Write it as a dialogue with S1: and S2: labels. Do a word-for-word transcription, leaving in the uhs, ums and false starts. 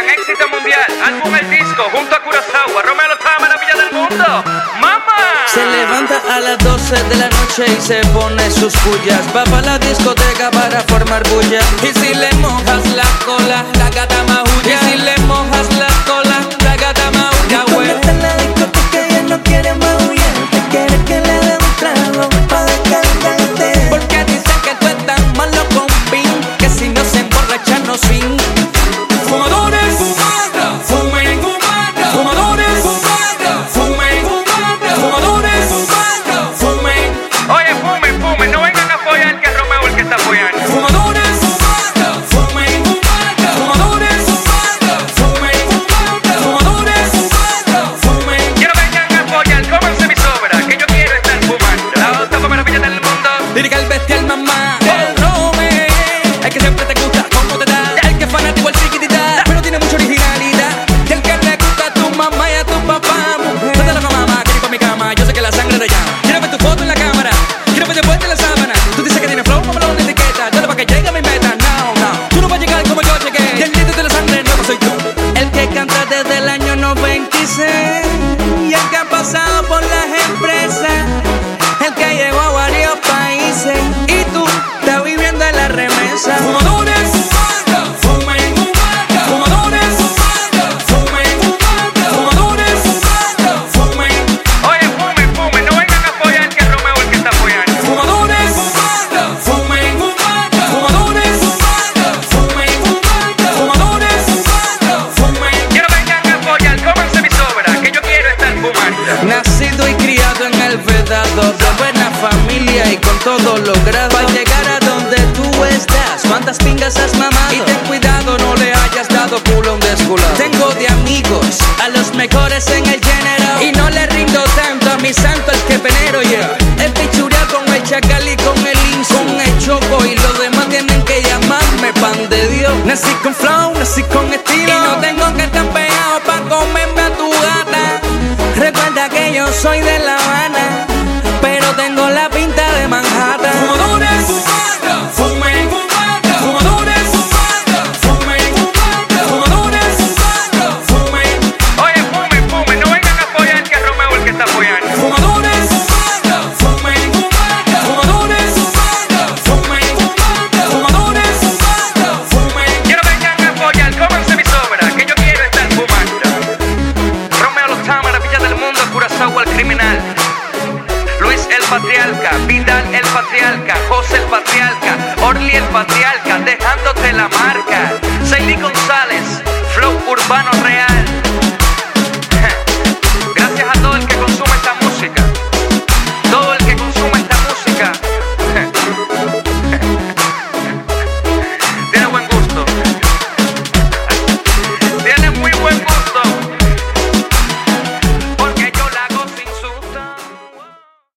S1: éxito mundial. Álbum El Disco, junto a Curazao, a Romeo Tama, la villa del mundo. ¡Mamá!
S2: Se levanta a las doce de la noche y se pone sus pullas. Va pa' la discoteca para formar bulla. Y si le mojas la cola, la gata maulla. Y si le mojas la cola, la gata maulla, güey.
S3: Cuando está en la discoteca ella no quiere maullar, te quiere que le dé un trago pa' descargarte.
S2: Porque dicen que tú estás malo con pin, que si no se emborracha no swing. Fumadores, fumando, fumen, fumando. Fumadores, fumando, fumen, fumando. Fumadores, fumando, fumen.
S1: Oye, fumen, fumen, no vengan a apoyar que es Romeo el que está apoyando.
S2: Fumadores, fumando, fumen, fumando. Fumadores, fumando, fumen, fumando. Fumadores, fumando, fumen.
S1: Quiero que vengan a apoyar, cómanse mi sobra, que yo quiero estar fumando. La otra como la villa del mundo.
S2: Lírica el bestial mamá, el Rome. El que siempre te gusta, cómo te da. El que es fanático, el chiquitita, pero tiene mucha originalidad. Y el que le gusta a tu mamá y a tu papá, mujer. Vete loca mamá, que ni pa' mi cama, yo sé que la sangre te llama. Quiero ver tu foto en la cámara, quiero ver después de la sábana. Tú dices que tienes flow, como la etiqueta. Dale pa' que llegue a mi meta, no, no. Tú no vas a llegar como yo llegué. Y el líder de la sangre nuevo soy yo. El que canta desde el año noventa y seis. Y el que ha pasado por las empresas. El que llegó a varios países. Y tú estás viviendo en la remesa. Fumadores, fumando, fumen, fumando. Fumadores, fumando, fumen, fumando. Fumadores, fumando, fumen.
S1: Oye, fumen, fumen, no vengan a apoyar que es Romeo el que está apoyando.
S2: Fumadores, fumando, fumen, fumando. Fumadores, fumando, fumen, fumando. Fumadores, fumando, fumen.
S1: Quiero que vengan a apoyar, cómanse mi sobra, que yo quiero estar fumando.
S2: Nacido y criado en el vedado, de buena familia y con todo logrado. Para llegar a donde tú estás, ¿cuántas pingas has